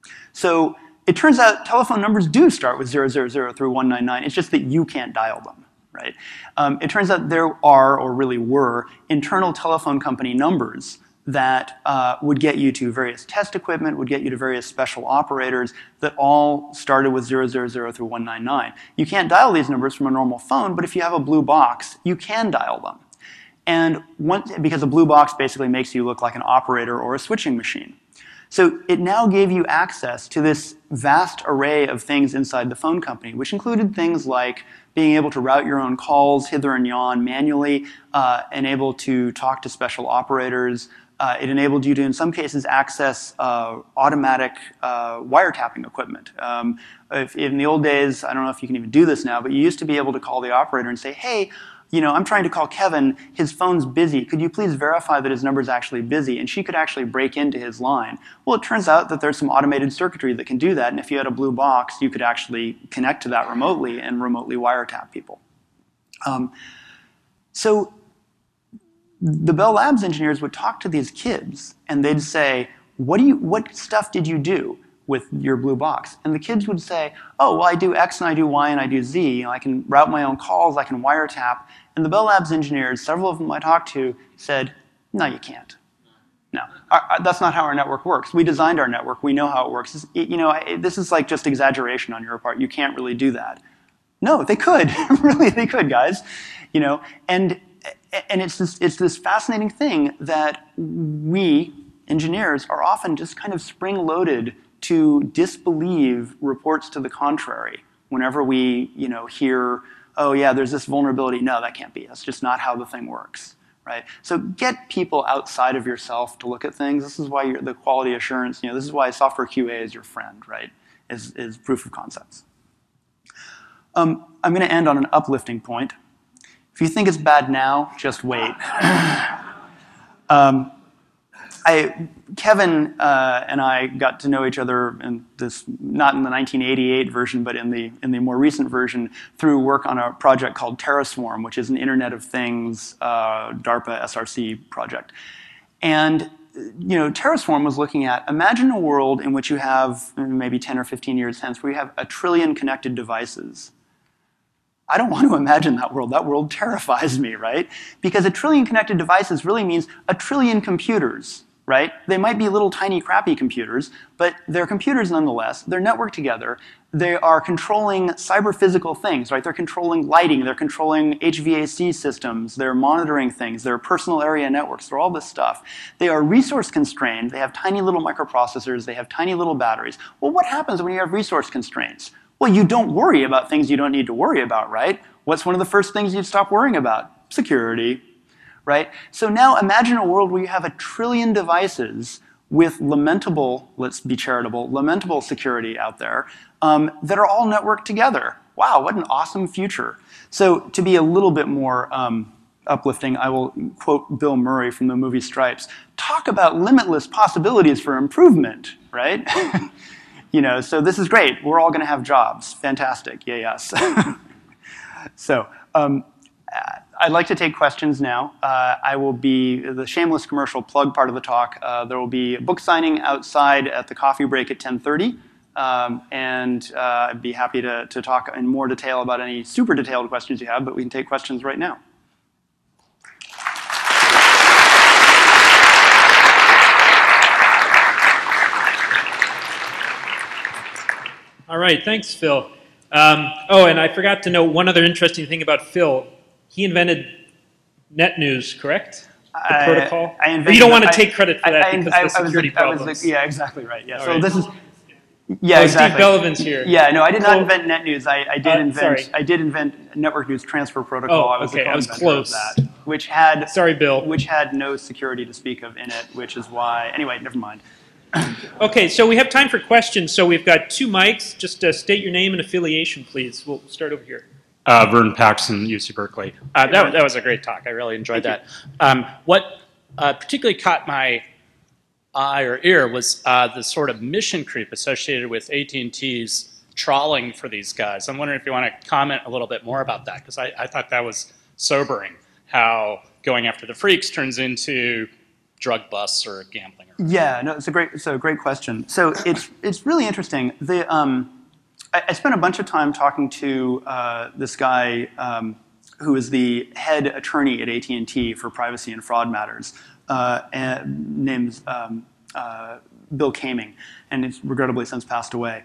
So it turns out telephone numbers do start with 000 through 199. It's just that you can't dial them. Right? It turns out there are, or really were, internal telephone company numbers that would get you to various test equipment, would get you to various special operators that all started with 000 through 199. You can't dial these numbers from a normal phone, but if you have a blue box, you can dial them. And because a blue box basically makes you look like an operator or a switching machine. So it now gave you access to this vast array of things inside the phone company, which included things like being able to route your own calls hither and yon manually, and able to talk to special operators. It enabled you to, in some cases, access automatic wiretapping equipment. If in the old days, I don't know if you can even do this now, but you used to be able to call the operator and say, hey, I'm trying to call Kevin, his phone's busy. Could you please verify that his number's actually busy? And she could actually break into his line. Well, it turns out that there's some automated circuitry that can do that, and if you had a blue box, you could actually connect to that remotely and remotely wiretap people. So the Bell Labs engineers would talk to these kids, and they'd say, what stuff did you do with your blue box? And the kids would say, oh, well, I do X and I do Y and I do Z. I can route my own calls, I can wiretap. And the Bell Labs engineers, several of them I talked to, said, no, you can't. No, that's not how our network works. We designed our network. We know how it works. This is like just exaggeration on your part. You can't really do that. No, they could. Really, they could, guys. And it's this fascinating thing that we engineers are often just kind of spring-loaded to disbelieve reports to the contrary whenever we hear, oh yeah, there's this vulnerability. No, that can't be. That's just not how the thing works. Right? So get people outside of yourself to look at things. This is why the quality assurance, this is why software QA is your friend, right? Is proof of concepts. I'm going to end on an uplifting point. If you think it's bad now, just wait. Kevin and I got to know each other in this, not in the 1988 version, but in the more recent version, through work on a project called TerraSwarm, which is an Internet of Things DARPA SRC project. And TerraSwarm was looking at, imagine a world in which you have maybe 10 or 15 years hence, where you have 1 trillion connected devices. I don't want to imagine that world. That world terrifies me, right? Because 1 trillion connected devices really means 1 trillion computers, right? They might be little tiny crappy computers, but they're computers nonetheless. They're networked together. They are controlling cyber-physical things, right? They're controlling lighting. They're controlling HVAC systems. They're monitoring things. They're personal area networks. They're all this stuff. They are resource constrained. They have tiny little microprocessors. They have tiny little batteries. Well, what happens when you have resource constraints? Well, you don't worry about things you don't need to worry about, right? What's one of the first things you'd stop worrying about? Security, right? So now imagine a world where you have 1 trillion devices with lamentable, let's be charitable, lamentable security out there that are all networked together. Wow, what an awesome future. So to be a little bit more uplifting, I will quote Bill Murray from the movie Stripes. Talk about limitless possibilities for improvement, right? So this is great. We're all going to have jobs. Fantastic. Yeah, yes. So I'd like to take questions now. I will be the shameless commercial plug part of the talk. There will be a book signing outside at the coffee break at 10:30. And I'd be happy to talk in more detail about any super detailed questions you have, but we can take questions right now. All right, thanks, Phil. And I forgot to know one other interesting thing about Phil. He invented NetNews, correct? The protocol? Or you don't want to take credit for that because of the security problems. Yeah, exactly right. Yeah. So right. This is. Yeah, exactly. Steve Bellevin's here. Yeah, no, I did not invent NetNews. I did invent Network News Transfer Protocol. I was close. Of that, which had. Sorry, Bill. Which had no security to speak of in it, which is why. Anyway, never mind. Okay, so we have time for questions. So we've got 2 mics. Just state your name and affiliation, please. We'll start over here. Vern Paxson, UC Berkeley. That was a great talk. I really enjoyed that. What particularly caught my eye or ear was the sort of mission creep associated with AT&T's trawling for these guys. I'm wondering if you want to comment a little bit more about that, because I thought that was sobering, how going after the freaks turns into drug busts or gambling. Yeah, no, it's a great question. So it's really interesting. I spent a bunch of time talking to this guy who is the head attorney at AT&T for privacy and fraud matters, named Bill Kaming, and he's regrettably since passed away.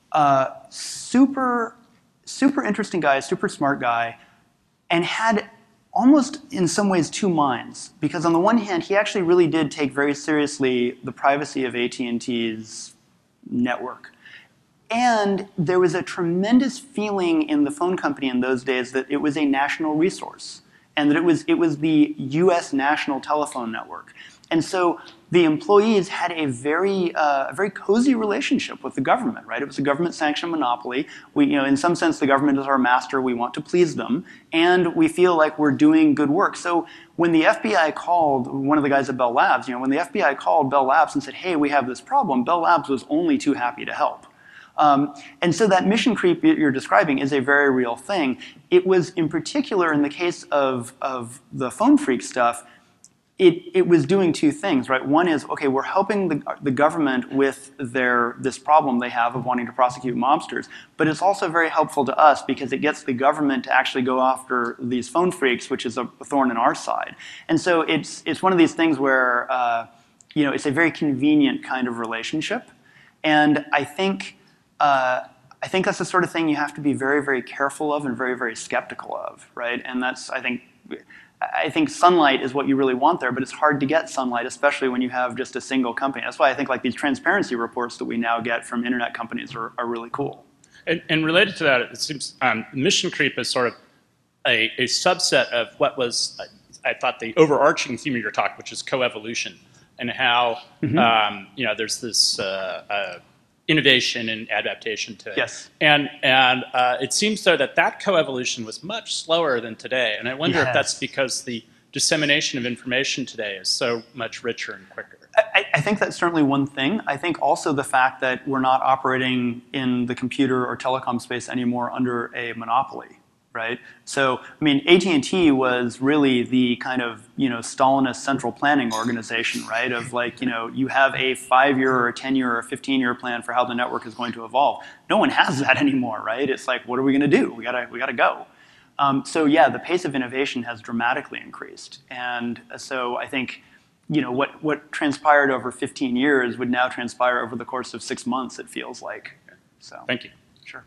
Super interesting guy, super smart guy, and had almost in some ways 2 minds, because on the one hand, he actually really did take very seriously the privacy of AT&T's network. And there was a tremendous feeling in the phone company in those days that it was a national resource, and that it was the US national telephone network. And so the employees had a very cozy relationship with the government, right? It was a government-sanctioned monopoly. In some sense, the government is our master. We want to please them, and we feel like we're doing good work. So when the FBI called one of the guys at Bell Labs, when the FBI called Bell Labs and said, "Hey, we have this problem," Bell Labs was only too happy to help. And so that mission creep you're describing is a very real thing. It was in particular in the case of the phone freak stuff. It was doing 2 things, right? One is, okay, we're helping the government with this problem they have of wanting to prosecute mobsters, but it's also very helpful to us because it gets the government to actually go after these phone freaks, which is a thorn in our side. And so it's one of these things where it's a very convenient kind of relationship. And I think that's the sort of thing you have to be very, very careful of and very, very skeptical of, right? And that's, I think sunlight is what you really want there, but it's hard to get sunlight, especially when you have just a single company. That's why I think like these transparency reports that we now get from internet companies are really cool. And related to that, it seems mission creep is sort of a subset of what was, I thought, the overarching theme of your talk, which is coevolution, and how there's this innovation and adaptation to it. Yes. And it seems though that coevolution was much slower than today, and I wonder if that's because the dissemination of information today is so much richer and quicker. I think that's certainly one thing. I think also the fact that we're not operating in the computer or telecom space anymore under a monopoly, right? So, I mean, AT&T was really the kind of, Stalinist central planning organization, right? Of like, you have a 5-year or a 10-year or a 15-year plan for how the network is going to evolve. No one has that anymore, right? It's like, what are we going to do? We gotta go. So yeah, the pace of innovation has dramatically increased. And so I think, what transpired over 15 years would now transpire over the course of 6 months, it feels like. So thank you. Sure.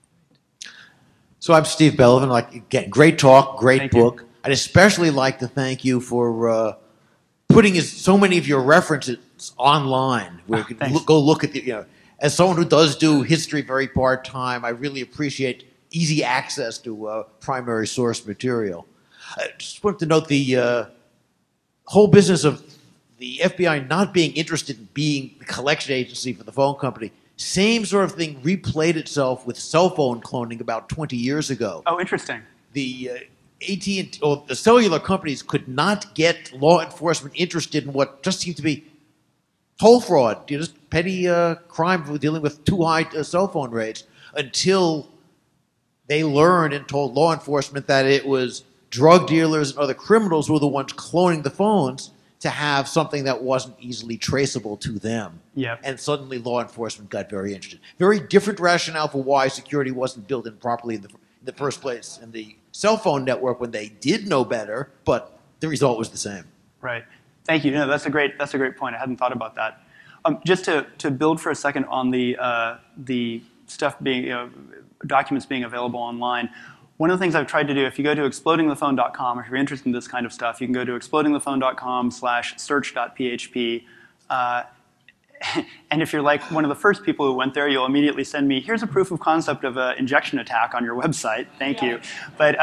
So I'm Steve Belvin. Again, great talk, great book. I'd especially like to thank you for putting so many of your references online, where you can go look at the. As someone who does do history very part time, I really appreciate easy access to primary source material. I just wanted to note the whole business of the FBI not being interested in being the collection agency for the phone company. Same sort of thing replayed itself with cell phone cloning about 20 years ago. Oh, interesting. The AT&T, or the cellular companies could not get law enforcement interested in what just seemed to be toll fraud, just petty crime for dealing with too high cell phone rates, until they learned and told law enforcement that it was drug dealers and other criminals who were the ones cloning the phones to have something that wasn't easily traceable to them. Yeah. And suddenly law enforcement got very interested. Very different rationale for why security wasn't built in properly in the first place in the cell phone network when they did know better, but the result was the same. Right. Thank you. No, that's a great point. I hadn't thought about that. Just to build for a second on the stuff being documents being available online. One of the things I've tried to do, if you go to explodingthephone.com, if you're interested in this kind of stuff, you can go to explodingthephone.com/search.php. And if you're like one of the first people who went there, you'll immediately send me, here's a proof of concept of an injection attack on your website. Thank you. But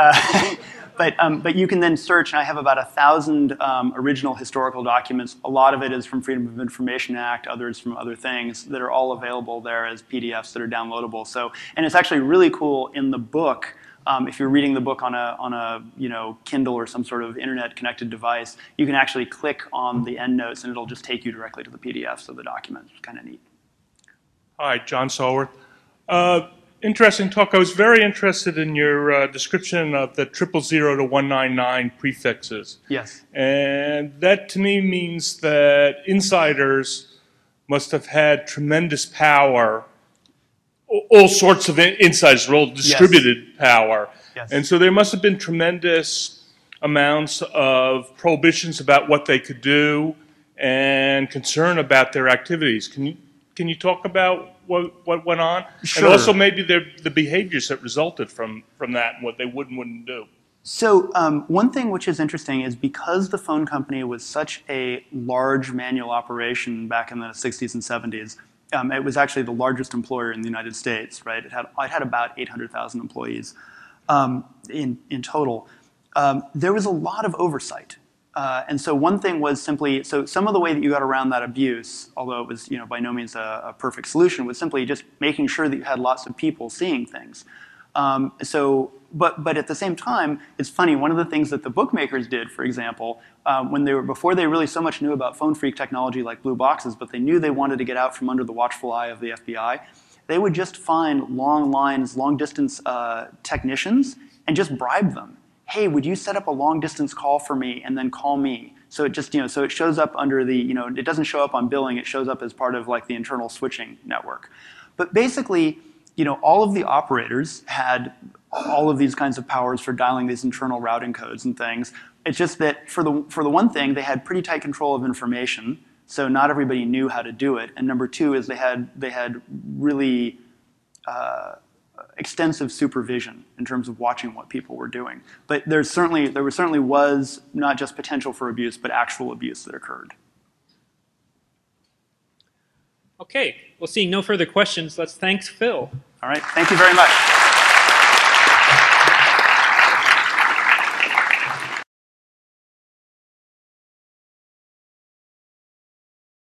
you can then search, and I have about 1,000 original historical documents. A lot of it is from Freedom of Information Act, others from other things that are all available there as PDFs that are downloadable. So, and it's actually really cool in the book. If you're reading the book on a Kindle or some sort of internet-connected device, you can actually click on the endnotes, and it'll just take you directly to the PDFs of the document. It's kind of neat. Hi, John Solworth. Interesting talk. I was very interested in your description of the 000 to 199 prefixes. Yes. And that to me means that insiders must have had tremendous power. All sorts of insiders are all distributed power. Yes. And so there must have been tremendous amounts of prohibitions about what they could do and concern about their activities. Can you talk about what went on? Sure. And also maybe the behaviors that resulted from that and what they would and wouldn't do. So one thing which is interesting is because the phone company was such a large manual operation back in the 60s and 70s, it was actually the largest employer in the United States, right? It had about 800,000 employees in total. There was a lot of oversight. And so one thing was simply, so some of the way that you got around that abuse, although it was by no means a perfect solution, was simply just making sure that you had lots of people seeing things. But at the same time, it's funny, one of the things that the bookmakers did, for example, before they really so much knew about phone phreak technology like blue boxes, but they knew they wanted to get out from under the watchful eye of the FBI, they would just find long lines, long distance technicians and just bribe them. Hey, would you set up a long distance call for me and then call me? So it just, so it shows up under the, it doesn't show up on billing, it shows up as part of like the internal switching network. But basically, all of the operators had all of these kinds of powers for dialing these internal routing codes and things. It's just that for the one thing, they had pretty tight control of information. So not everybody knew how to do it. And number two is they had really extensive supervision in terms of watching what people were doing. But there certainly was not just potential for abuse, but actual abuse that occurred. Okay, well, seeing no further questions, let's thank Phil. All right, thank you very much.